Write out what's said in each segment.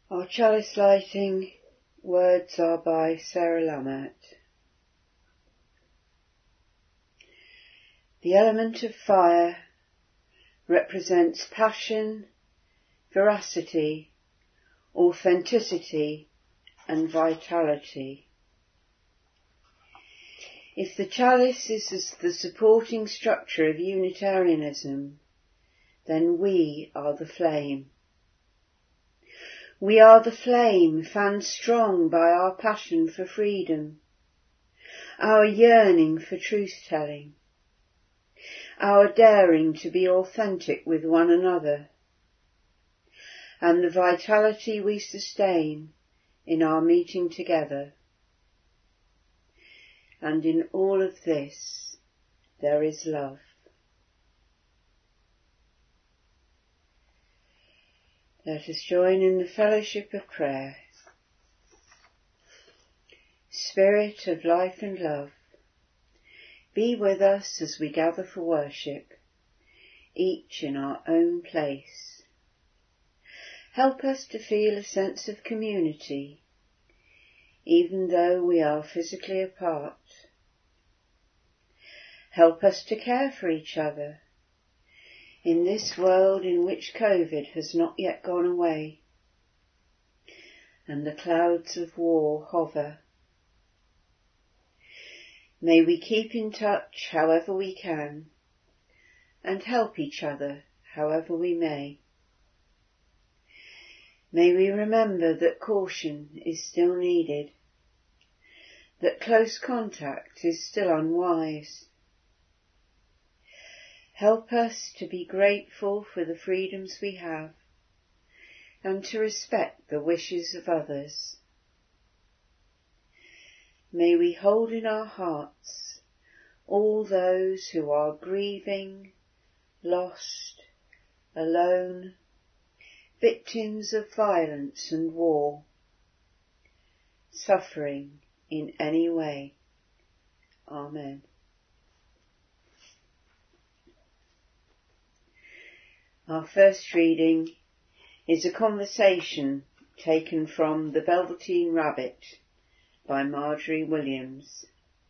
Our chalice lighting words are by Sarah Lammert. The element of fire represents passion, veracity, authenticity and vitality. If the chalice is the supporting structure of Unitarianism, then we are the flame. We are the flame fanned strong by our passion for freedom, our yearning for truth-telling, our daring to be authentic with one another, and the vitality we sustain in our meeting together. And in all of this, there is love. Let us join in the fellowship of prayer. Spirit of life and love, be with us as we gather for worship, each in our own place. Help us to feel a sense of community, even though we are physically apart. Help us to care for each other in this world in which COVID has not yet gone away and the clouds of war hover. May we keep in touch however we can and help each other however we may. May we remember that caution is still needed, that close contact is still unwise. Help us to be grateful for the freedoms we have and to respect the wishes of others. May we hold in our hearts all those who are grieving, lost, alone, victims of violence and war, suffering in any way. Amen. Our first reading is a conversation taken from The Velveteen Rabbit by Marjorie Williams.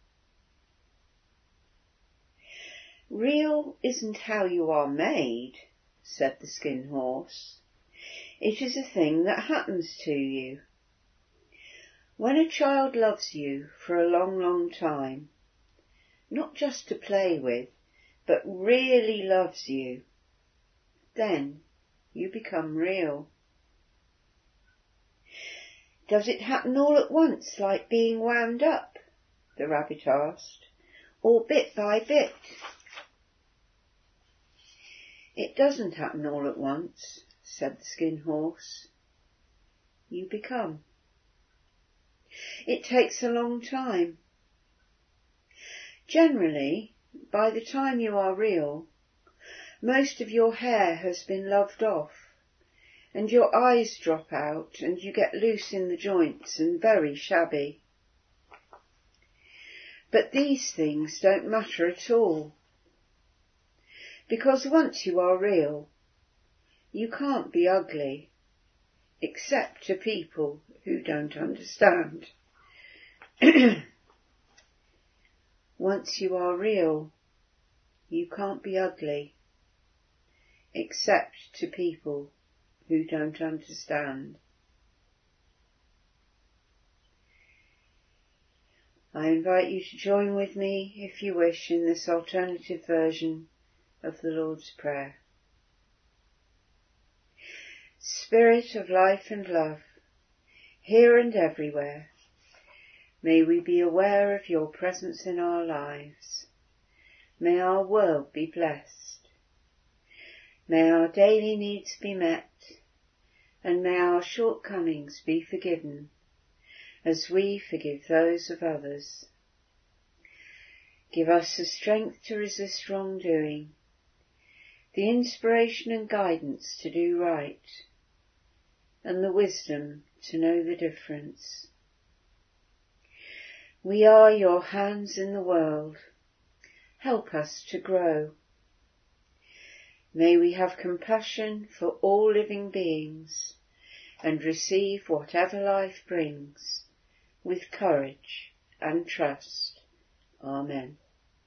Real isn't how you are made, said the Skin Horse. It is a thing that happens to you. When a child loves you for a long, long time, not just to play with, but really loves you, then you become real. Does it happen all at once, like being wound up? The rabbit asked, or bit by bit? It doesn't happen all at once, said the Skin Horse. You become. It takes a long time. Generally, by the time you are real, most of your hair has been loved off, and your eyes drop out, and you get loose in the joints and very shabby. But these things don't matter at all, because once you are real, you can't be ugly, except to people who don't understand. Once you are real, you can't be ugly, except to people who don't understand. I invite you to join with me, if you wish, in this alternative version of the Lord's Prayer. Spirit of life and love, here and everywhere, may we be aware of your presence in our lives. May our world be blessed. May our daily needs be met, and may our shortcomings be forgiven, as we forgive those of others. Give us the strength to resist wrongdoing, the inspiration and guidance to do right, and the wisdom to know the difference. We are your hands in the world. Help us to grow. May we have compassion for all living beings and receive whatever life brings with courage and trust. Amen.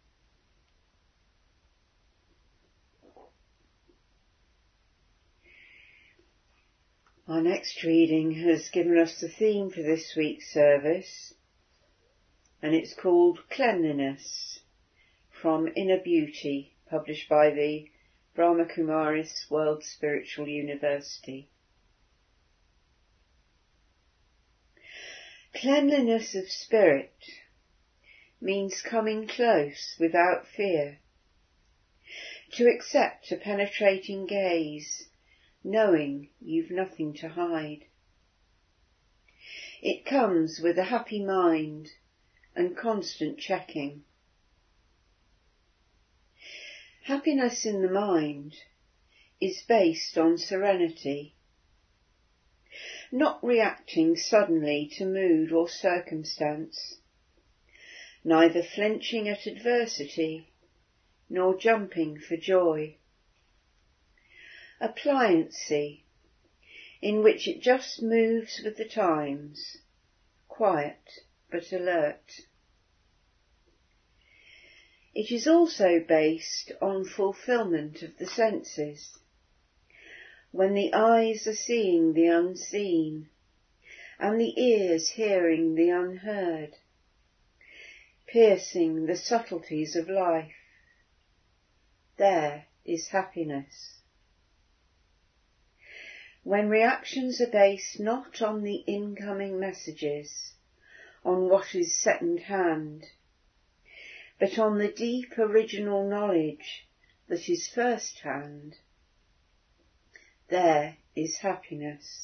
Our next reading has given us the theme for this week's service, and it's called Cleanliness, from Inner Beauty, published by the Brahma Kumaris World Spiritual University. Cleanliness of spirit means coming close without fear, to accept a penetrating gaze, knowing you've nothing to hide. It comes with a happy mind and constant checking. Happiness in the mind is based on serenity, not reacting suddenly to mood or circumstance, neither flinching at adversity nor jumping for joy. A pliancy in which it just moves with the times, quiet but alert. It is also based on fulfilment of the senses, when the eyes are seeing the unseen and the ears hearing the unheard, piercing the subtleties of life. There is happiness. When reactions are based not on the incoming messages, on what is second hand, but on the deep original knowledge that is first hand, there is happiness.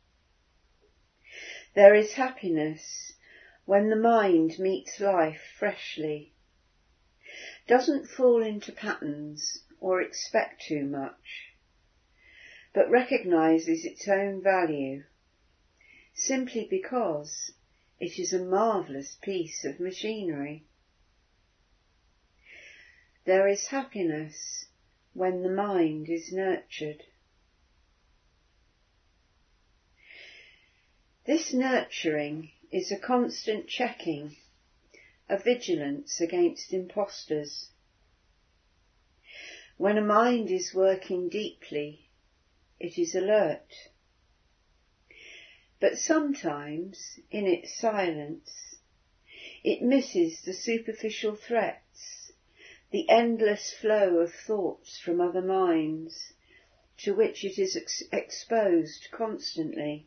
There is happiness when the mind meets life freshly, doesn't fall into patterns or expect too much, but recognises its own value, simply because it is a marvellous piece of machinery. There is happiness when the mind is nurtured. This nurturing is a constant checking, a vigilance against impostors. When a mind is working deeply, it is alert. But sometimes, in its silence, it misses the superficial threats, the endless flow of thoughts from other minds, to which it is exposed constantly.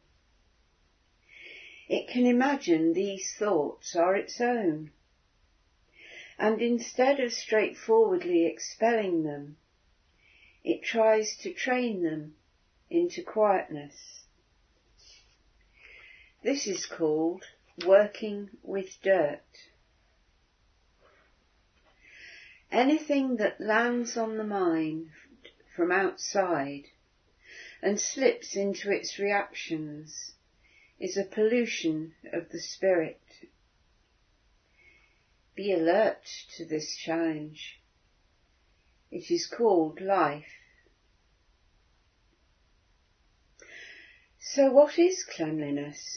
It can imagine these thoughts are its own, and instead of straightforwardly expelling them, it tries to train them into quietness. This is called working with dirt. Anything that lands on the mind from outside and slips into its reactions is a pollution of the spirit. Be alert to this challenge. It is called life. So what is cleanliness?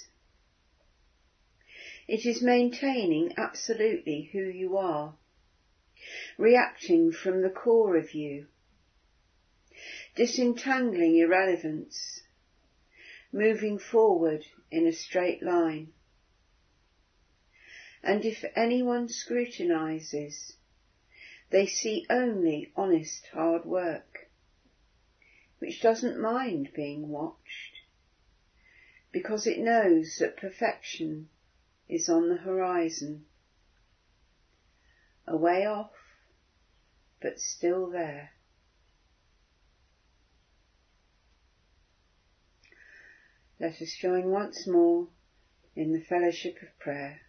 It is maintaining absolutely who you are, reacting from the core of you, disentangling irrelevance, moving forward in a straight line. And if anyone scrutinises, they see only honest hard work, which doesn't mind being watched, because it knows that perfection is on the horizon, a way off, but still there. Let us join once more in the fellowship of prayer.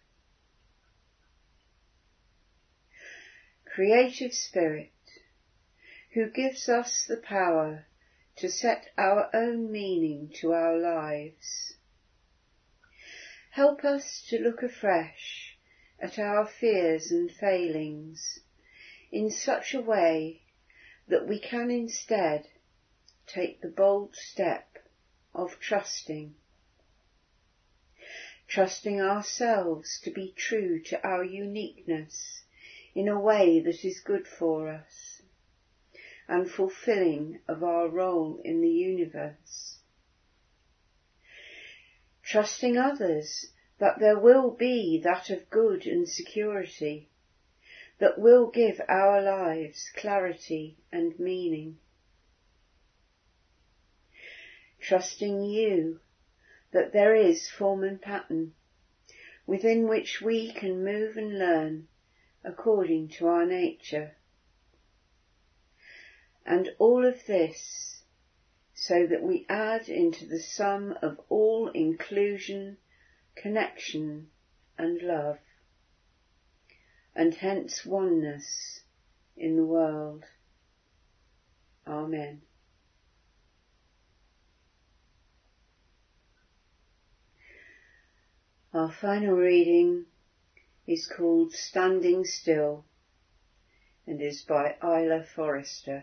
Creative Spirit, who gives us the power to set our own meaning to our lives, help us to look afresh at our fears and failings in such a way that we can instead take the bold step of trusting ourselves to be true to our uniqueness in a way that is good for us and fulfilling of our role in the universe. Trusting others that there will be that of good and security that will give our lives clarity and meaning. Trusting you that there is form and pattern within which we can move and learn according to our nature. And all of this so that we add into the sum of all inclusion, connection and love, and hence oneness in the world. Amen. Our final reading is called Standing Still and is by Isla Forrester.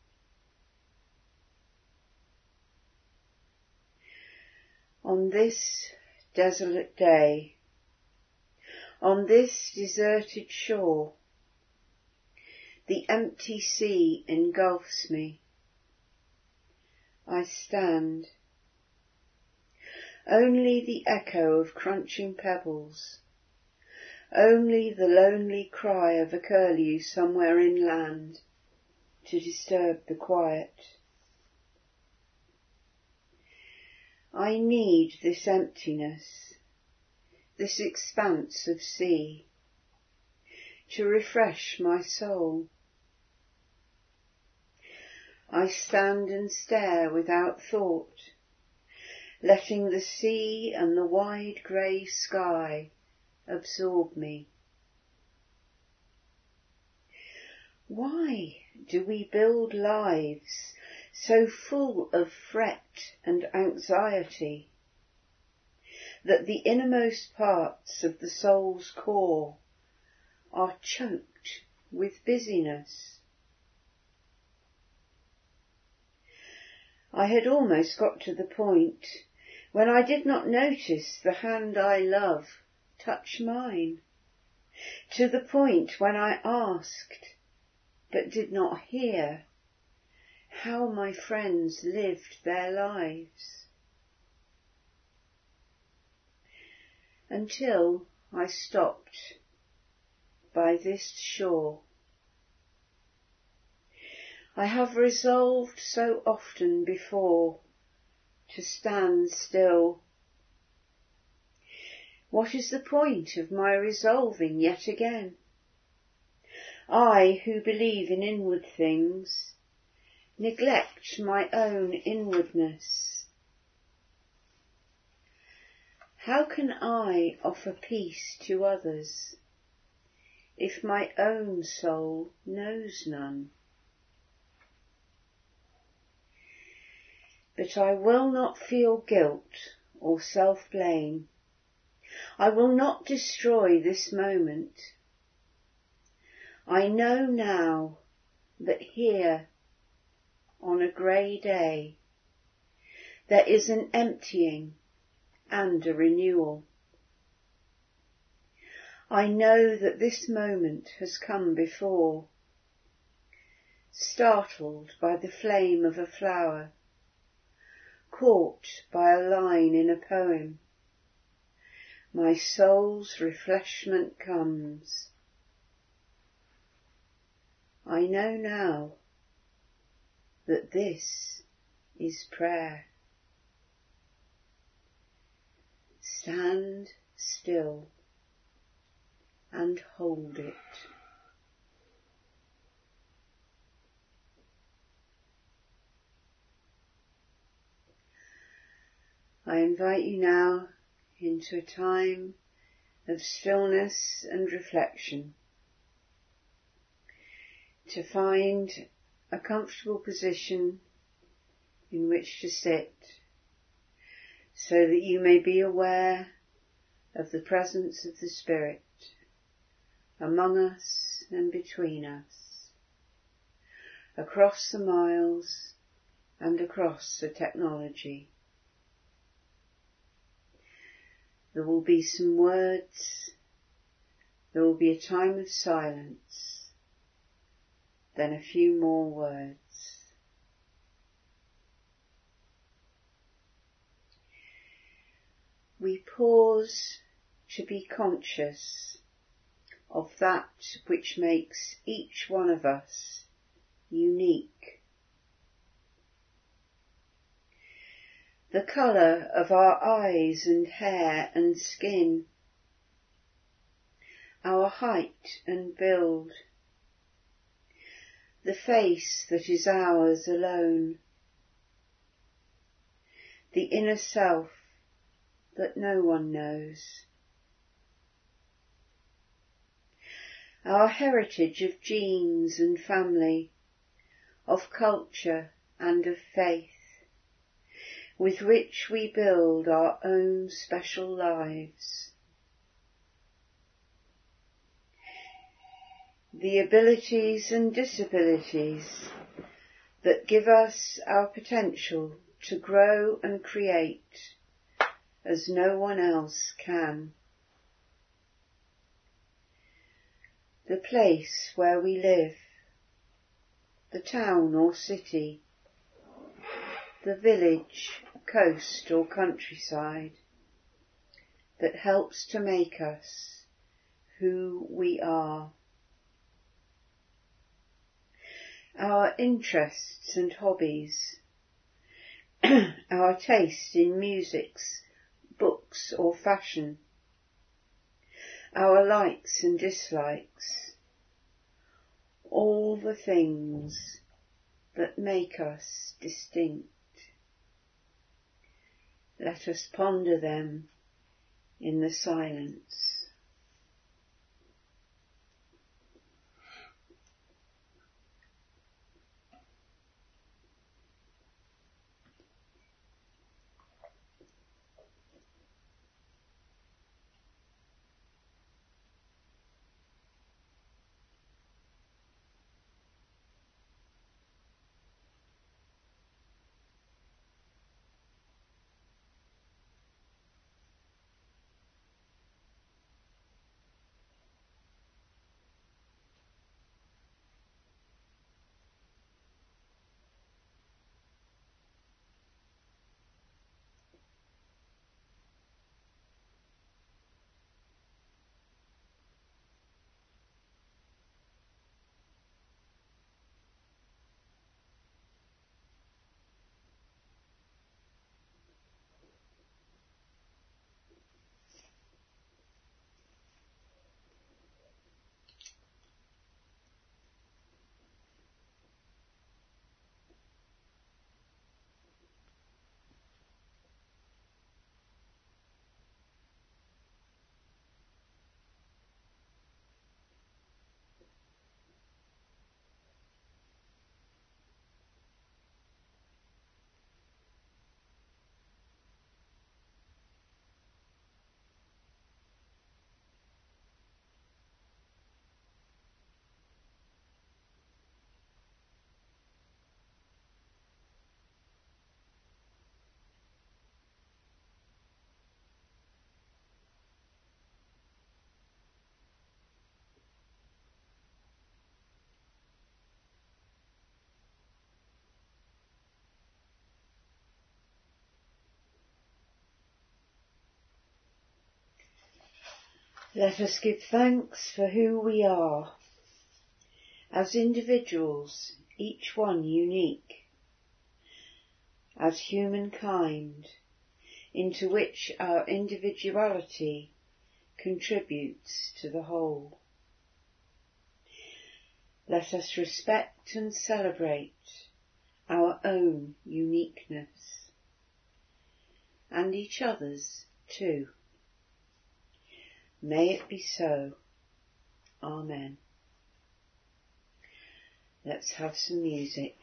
On this desolate day, on this deserted shore, the empty sea engulfs me. I stand. Only the echo of crunching pebbles, only the lonely cry of a curlew somewhere inland to disturb the quiet. I need this emptiness, this expanse of sea, to refresh my soul. I stand and stare without thought, letting the sea and the wide grey sky absorb me. Why do we build lives so full of fret and anxiety that the innermost parts of the soul's core are choked with busyness? I had almost got to the point when I did not notice the hand I love touch mine, to the point when I asked, but did not hear, how my friends lived their lives. Until I stopped by this shore. I have resolved so often before to stand still. What is the point of my resolving yet again? I, who believe in inward things, neglect my own inwardness. How can I offer peace to others if my own soul knows none? But I will not feel guilt or self-blame. I will not destroy this moment. I know now that here, on a grey day, there is an emptying and a renewal. I know that this moment has come before, startled by the flame of a flower, caught by a line in a poem. My soul's refreshment comes. I know now that this is prayer. Stand still and hold it. I invite you now into a time of stillness and reflection, to find a comfortable position in which to sit, so that you may be aware of the presence of the Spirit among us and between us, across the miles and across the technology. There will be some words, there will be a time of silence, then a few more words. We pause to be conscious of that which makes each one of us unique. The colour of our eyes and hair and skin, our height and build, the face that is ours alone, the inner self that no one knows, our heritage of genes and family, of culture and of faith, with which we build our own special lives. The abilities and disabilities that give us our potential to grow and create as no one else can. The place where we live, the town or city, the village, coast or countryside, that helps to make us who we are. Our interests and hobbies, our taste in musics, books or fashion, our likes and dislikes, all the things that make us distinct. Let us ponder them in the silence. Let us give thanks for who we are, as individuals, each one unique, as humankind, into which our individuality contributes to the whole. Let us respect and celebrate our own uniqueness, and each other's too. May it be so. Amen. Let's have some music.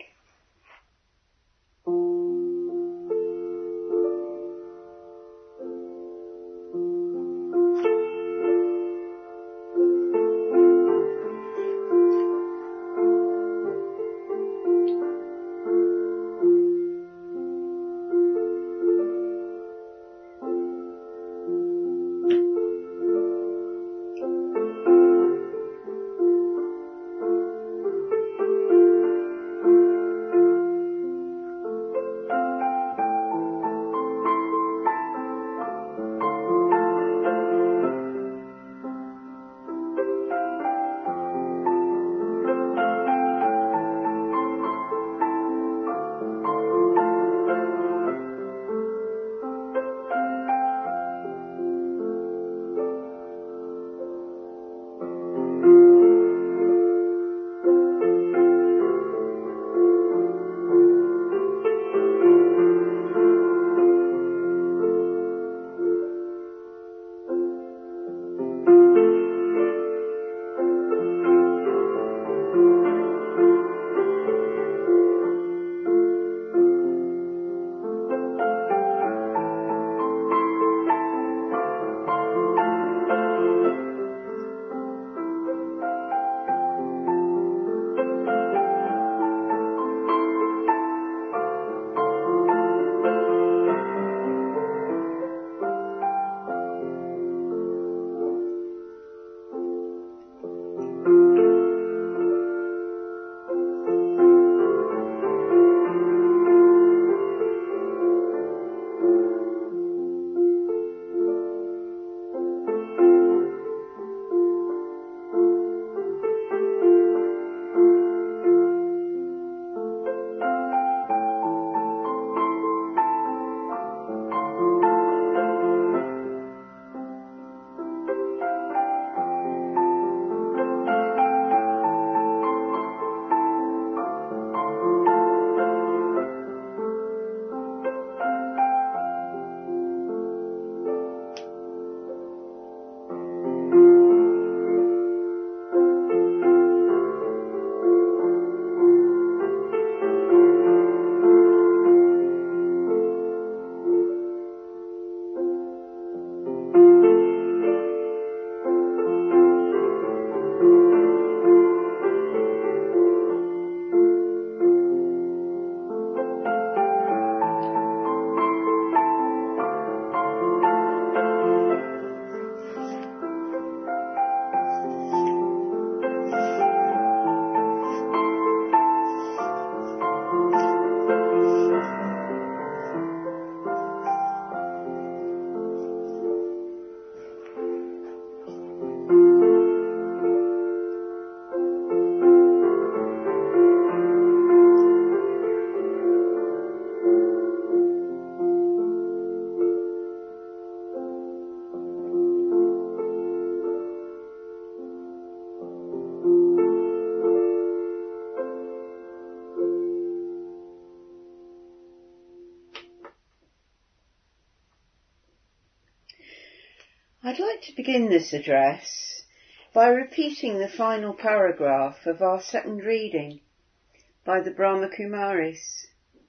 I'd like to begin this address by repeating the final paragraph of our second reading by the Brahma Kumaris.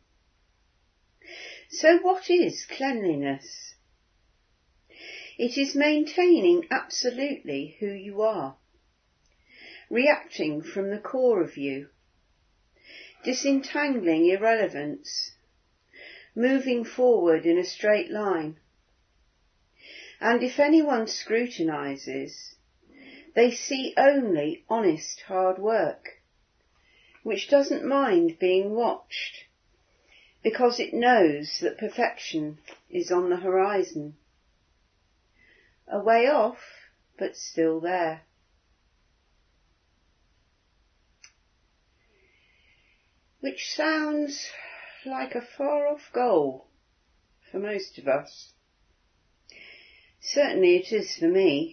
So what is cleanliness? It is maintaining absolutely who you are, reacting from the core of you, disentangling irrelevance, moving forward in a straight line. And if anyone scrutinises, they see only honest hard work, which doesn't mind being watched, because it knows that perfection is on the horizon. A way off, but still there. Which sounds like a far-off goal for most of us. Certainly it is for me.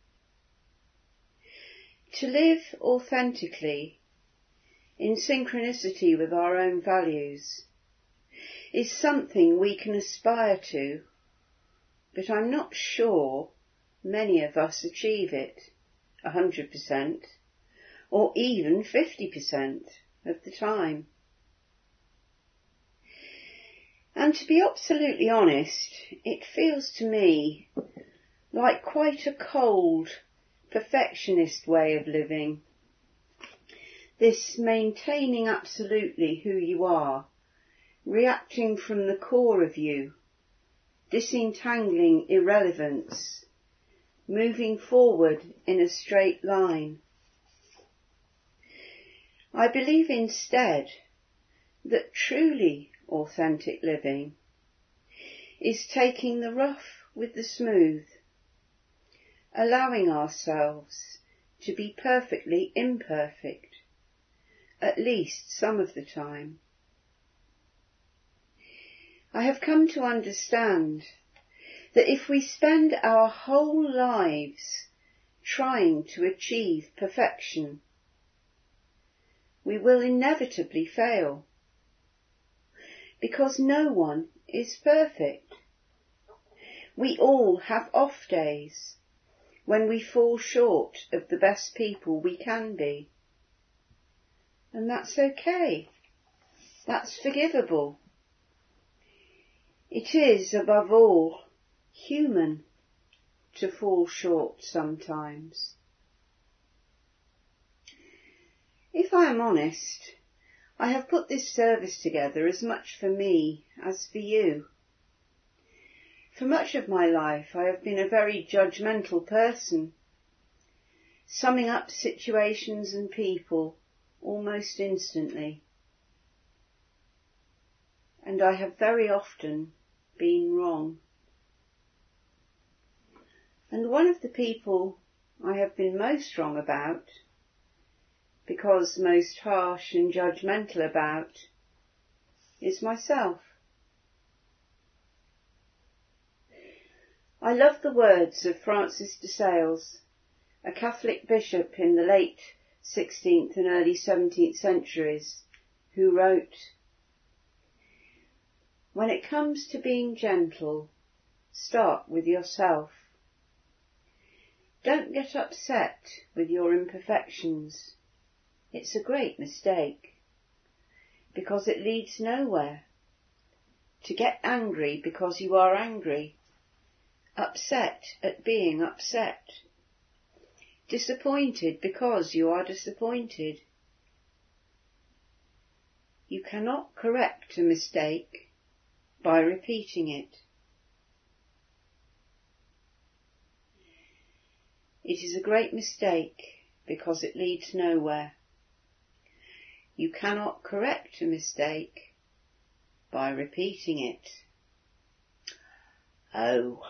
To live authentically, in synchronicity with our own values, is something we can aspire to, but I'm not sure many of us achieve it 100% or even 50% of the time. And to be absolutely honest, it feels to me like quite a cold, perfectionist way of living. This maintaining absolutely who you are, reacting from the core of you, disentangling irrelevance, moving forward in a straight line. I believe instead that truly authentic living is taking the rough with the smooth, allowing ourselves to be perfectly imperfect, at least some of the time. I have come to understand that if we spend our whole lives trying to achieve perfection, we will inevitably fail, because no one is perfect. We all have off days when we fall short of the best people we can be. And that's okay. That's forgivable. It is, above all, human to fall short sometimes. If I am honest, I have put this service together as much for me as for you. For much of my life I have been a very judgmental person, summing up situations and people almost instantly. And I have very often been wrong. And one of the people I have been most wrong about, because most harsh and judgmental about, is myself. I love the words of Francis de Sales, a Catholic bishop in the late 16th and early 17th centuries, who wrote, "When it comes to being gentle, start with yourself. Don't get upset with your imperfections. It's a great mistake, because it leads nowhere. To get angry because you are angry, upset at being upset, disappointed because you are disappointed. You cannot correct a mistake by repeating it. It is a great mistake because it leads nowhere. You cannot correct a mistake by repeating it." Oh.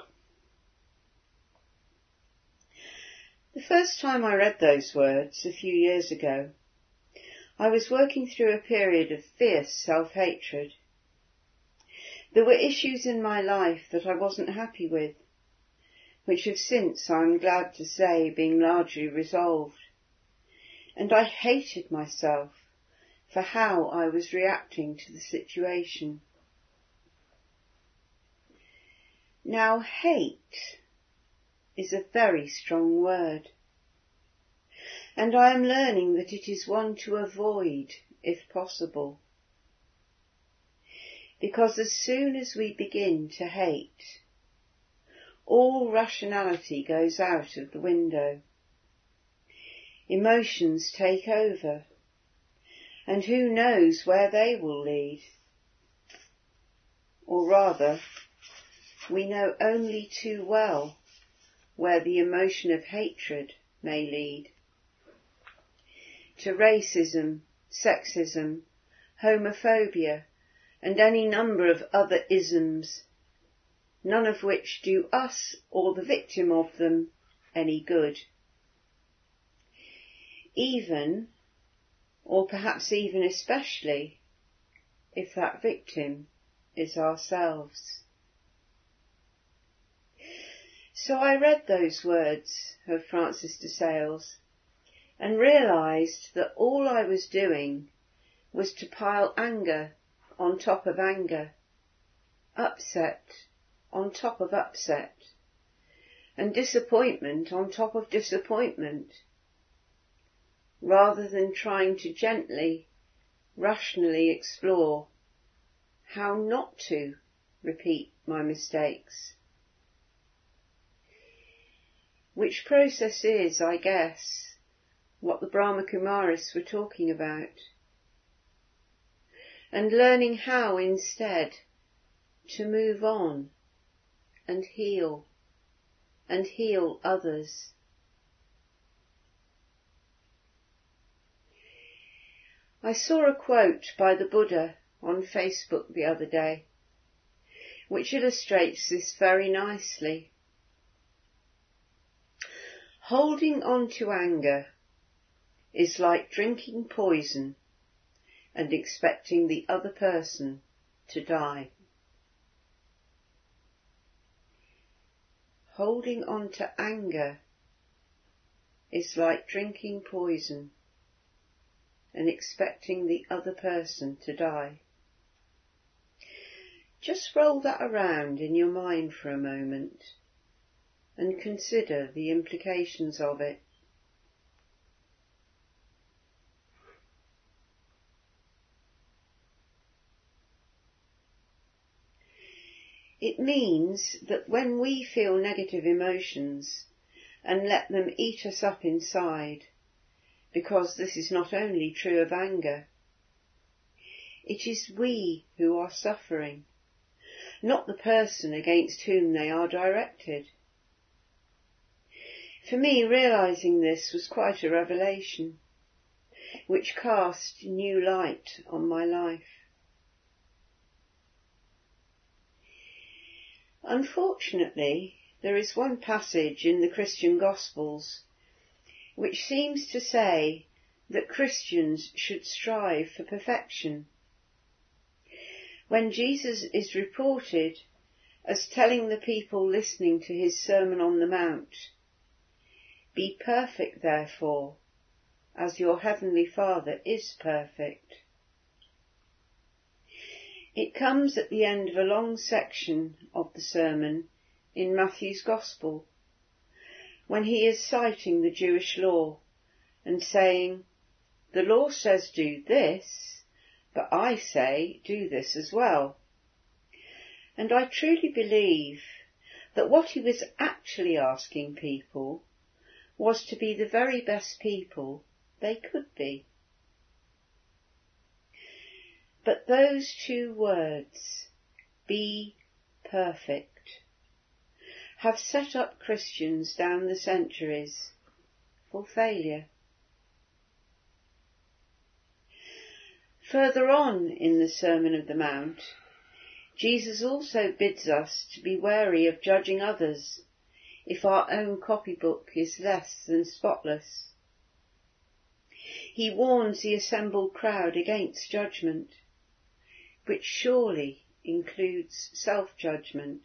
The first time I read those words a few years ago, I was working through a period of fierce self-hatred. There were issues in my life that I wasn't happy with, which have since, I'm glad to say, been largely resolved. And I hated myself for how I was reacting to the situation. Now, hate is a very strong word, and I am learning that it is one to avoid if possible. Because as soon as we begin to hate, all rationality goes out of the window. Emotions take over, and who knows where they will lead? Or rather, we know only too well where the emotion of hatred may lead. To racism, sexism, homophobia, and any number of other isms, none of which do us or the victim of them any good. Even, or perhaps even especially, if that victim is ourselves. So I read those words of Francis de Sales and realised that all I was doing was to pile anger on top of anger, upset on top of upset, and disappointment on top of disappointment, rather than trying to gently, rationally explore how not to repeat my mistakes. Which process is, I guess, what the Brahma Kumaris were talking about, and learning how instead to move on and heal others. I saw a quote by the Buddha on Facebook the other day, which illustrates this very nicely. Holding on to anger is like drinking poison and expecting the other person to die. Holding on to anger is like drinking poison and expecting the other person to die. Just roll that around in your mind for a moment and consider the implications of it. It means that when we feel negative emotions and let them eat us up inside, because this is not only true of anger, it is we who are suffering, not the person against whom they are directed. For me, realising this was quite a revelation, which cast new light on my life. Unfortunately, there is one passage in the Christian Gospels which seems to say that Christians should strive for perfection. When Jesus is reported as telling the people listening to his Sermon on the Mount, "Be perfect, therefore, as your heavenly Father is perfect." It comes at the end of a long section of the sermon in Matthew's Gospel, when he is citing the Jewish law and saying, "The law says do this, but I say do this as well." And I truly believe that what he was actually asking people was to be the very best people they could be. But those two words, be perfect, have set up Christians down the centuries for failure. Further on in the Sermon on the Mount, Jesus also bids us to be wary of judging others if our own copybook is less than spotless. He warns the assembled crowd against judgment, which surely includes self-judgment.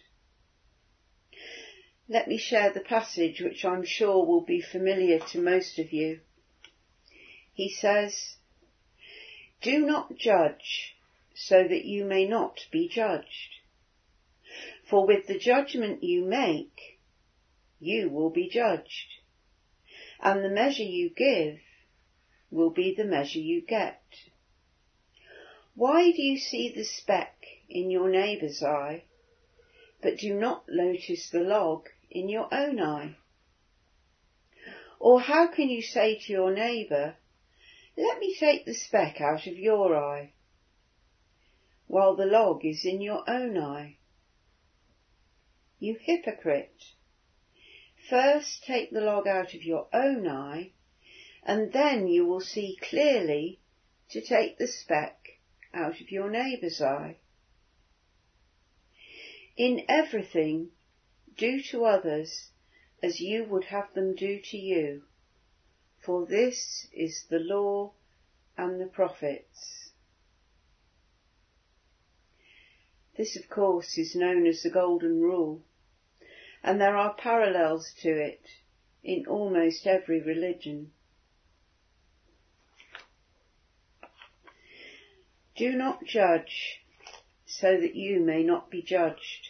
Let me share the passage which I'm sure will be familiar to most of you. He says, "Do not judge, so that you may not be judged. For with the judgment you make, you will be judged, and the measure you give will be the measure you get. Why do you see the speck in your neighbour's eye, but do not notice the log in your own eye? Or how can you say to your neighbour, let me take the speck out of your eye, while the log is in your own eye? You hypocrite! First take the log out of your own eye, and then you will see clearly to take the speck out of your neighbour's eye. In everything, do to others as you would have them do to you, for this is the law and the prophets. This, of course, is known as the Golden Rule, and there are parallels to it in almost every religion. Do not judge, so that you may not be judged.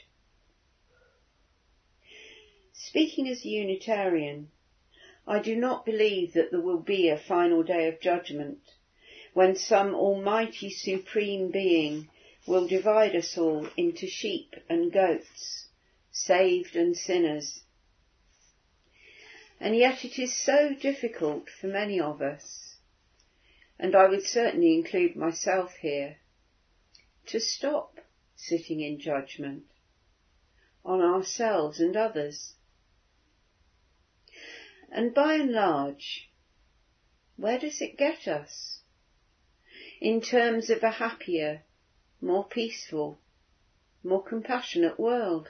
Speaking as a Unitarian, I do not believe that there will be a final day of judgment, when some almighty supreme being will divide us all into sheep and goats, saved and sinners. And yet it is so difficult for many of us, and I would certainly include myself here, to stop sitting in judgment on ourselves and others. And by and large, where does it get us in terms of a happier, more peaceful, more compassionate world?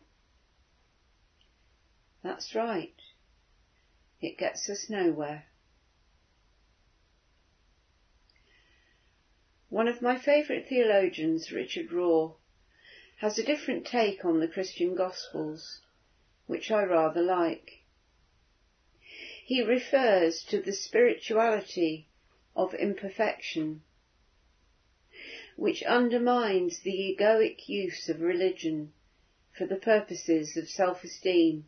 That's right, it gets us nowhere. One of my favourite theologians, Richard Rohr, has a different take on the Christian Gospels, which I rather like. He refers to the spirituality of imperfection, which undermines the egoic use of religion for the purposes of self-esteem.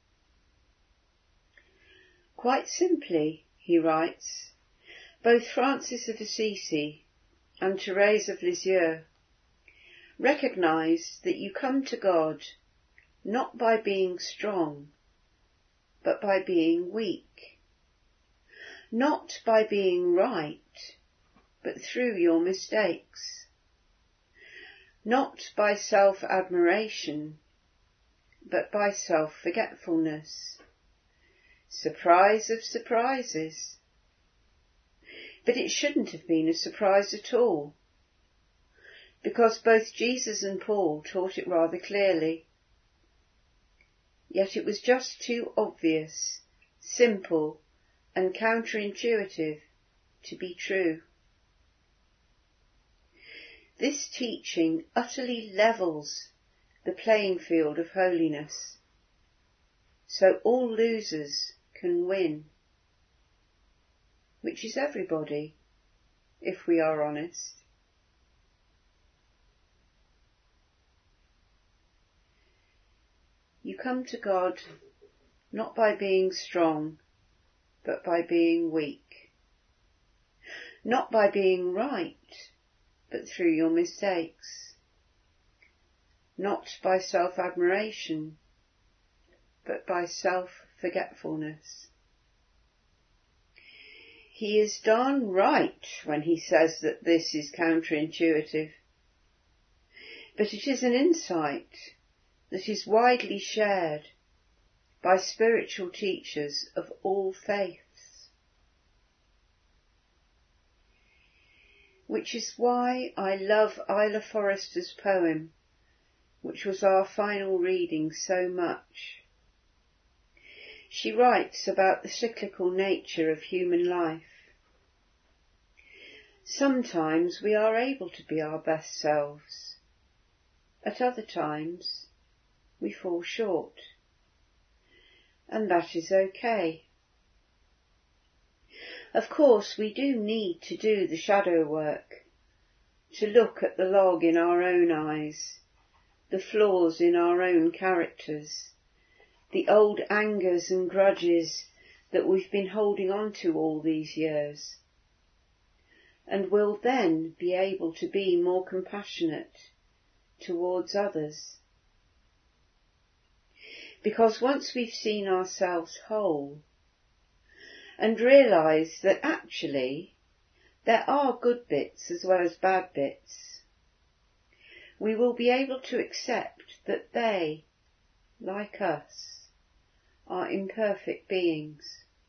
Quite simply, he writes, both Francis of Assisi and Thérèse of Lisieux recognise that you come to God not by being strong, but by being weak, not by being right, but through your mistakes, not by self-admiration, but by self-forgetfulness. Surprise of surprises! But it shouldn't have been a surprise at all, because both Jesus and Paul taught it rather clearly. Yet it was just too obvious, simple, and counterintuitive to be true. This teaching utterly levels the playing field of holiness, so all losers can win, which is everybody, if we are honest. You come to God not by being strong, but by being weak. Not by being right, but through your mistakes. Not by self-admiration, but by self-forgetfulness. He is darn right when he says that this is counterintuitive, but it is an insight that is widely shared by spiritual teachers of all faiths. Which is why I love Isla Forrester's poem, which was our final reading, so much. She writes about the cyclical nature of human life. Sometimes we are able to be our best selves. At other times, we fall short. And that is okay. Of course, we do need to do the shadow work, to look at the log in our own eyes, the flaws in our own characters, the old angers and grudges that we've been holding on to all these years, and will then be able to be more compassionate towards others. Because once we've seen ourselves whole and realised that actually there are good bits as well as bad bits, we will be able to accept that they, like us, are imperfect beings.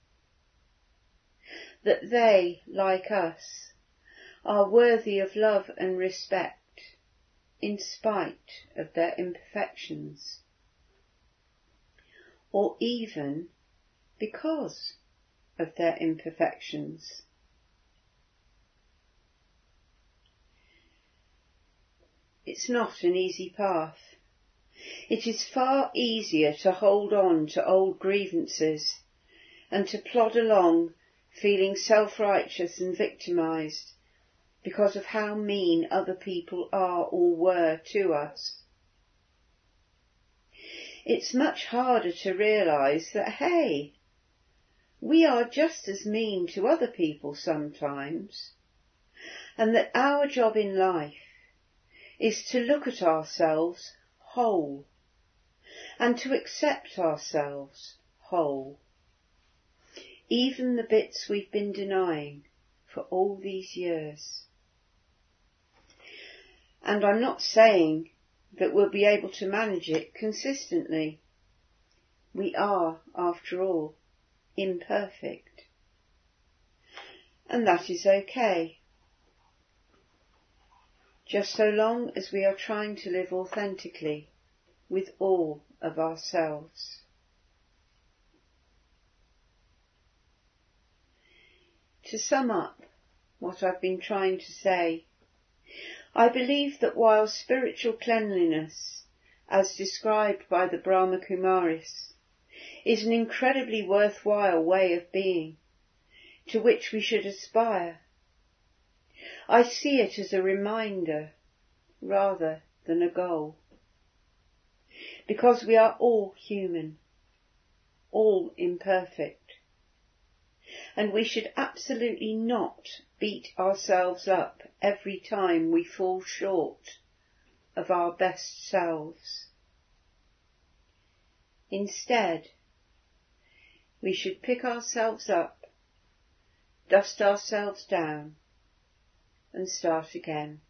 That they, like us, are worthy of love and respect in spite of their imperfections, or even because of their imperfections. It's not an easy path. It is far easier to hold on to old grievances and to plod along feeling self-righteous and victimised because of how mean other people are or were to us. It's much harder to realise that, hey, we are just as mean to other people sometimes, and that our job in life is to look at ourselves whole and to accept ourselves whole, even the bits we've been denying for all these years. And I'm not saying that we'll be able to manage it consistently. We are, after all, imperfect. And that is okay. Just so long as we are trying to live authentically with all of ourselves. To sum up what I've been trying to say, I believe that while spiritual cleanliness, as described by the Brahma Kumaris, is an incredibly worthwhile way of being, to which we should aspire, I see it as a reminder rather than a goal. Because we are all human, all imperfect, and we should absolutely not beat ourselves up every time we fall short of our best selves. Instead, we should pick ourselves up, dust ourselves down, and start again.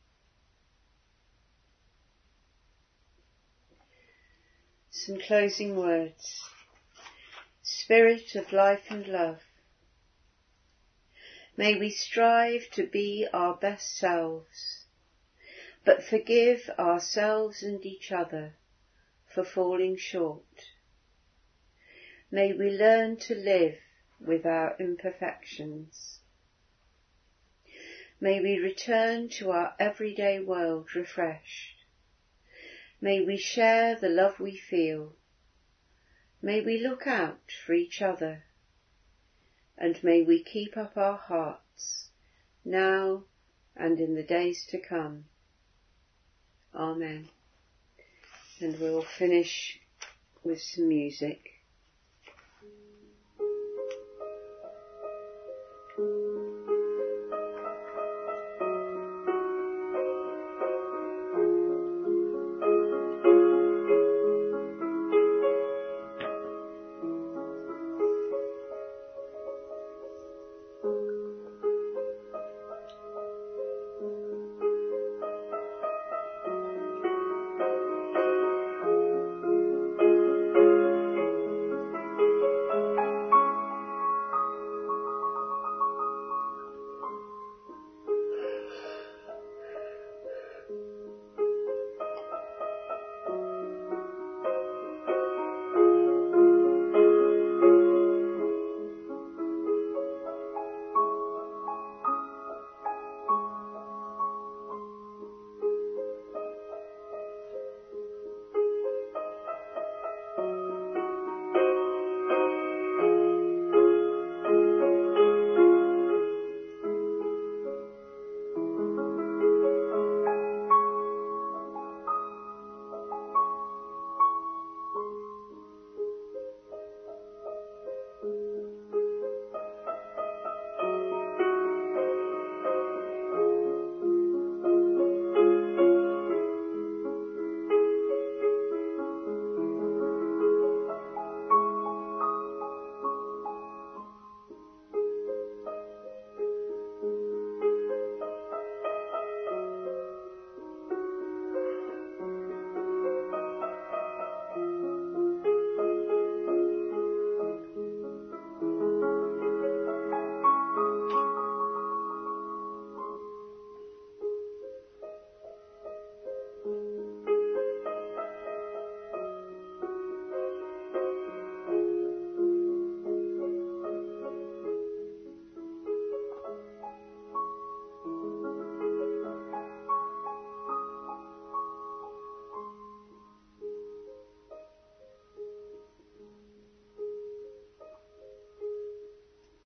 Some closing words. Spirit of life and love, may we strive to be our best selves, but forgive ourselves and each other for falling short. May we learn to live with our imperfections. May we return to our everyday world refreshed. May we share the love we feel. May we look out for each other. And may we keep up our hearts now and in the days to come. Amen. And we'll finish with some music.